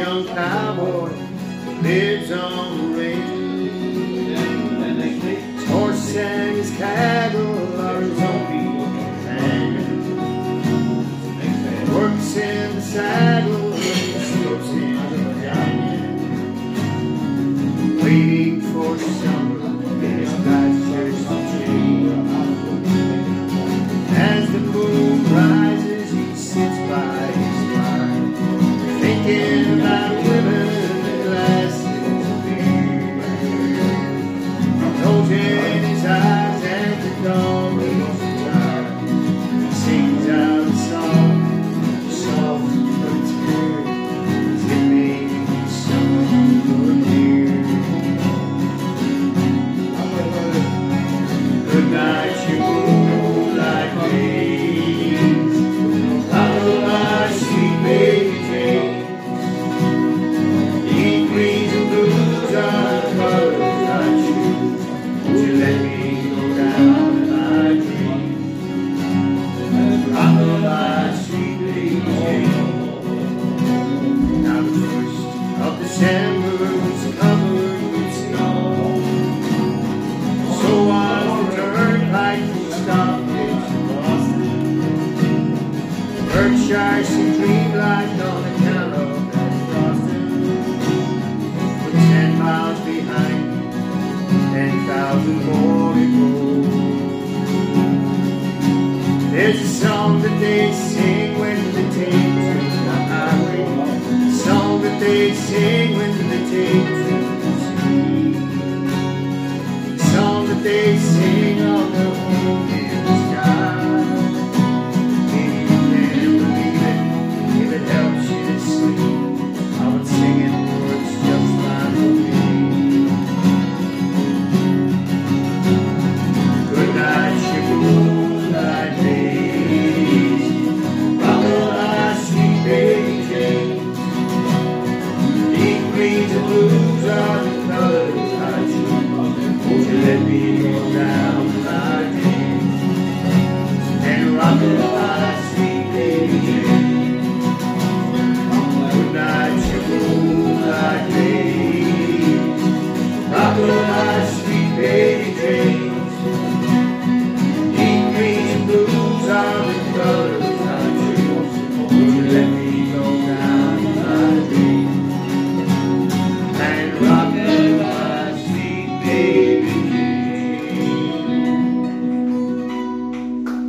young cowboy lives on the range. His horse and his cattle are his only companions. Works in the saddle and sleeps in the canyon, waiting for summer in his pastures to change. As the moon rises, he sits by his fire, thinking about women and glasses of beer. Those in his eyes as the dawn leaves the tire, he sings out a song, soft but tender, as it may be summer for a year. Good night, you moonlight days. Follow my sweet baby Jane. Deep greens and blues are the colors I choose. Won't you let me go down in my dreams? Follow my sweet baby Jane. Now the 1st of December was covered with snow, so was the turnpike from Stockbridge to Boston. Berkshire seemed dreamlike on account of that frosting. With 10 miles behind me, 10,000 more to go. There's a song that they sing when they take to the highway. A song that they sing when they take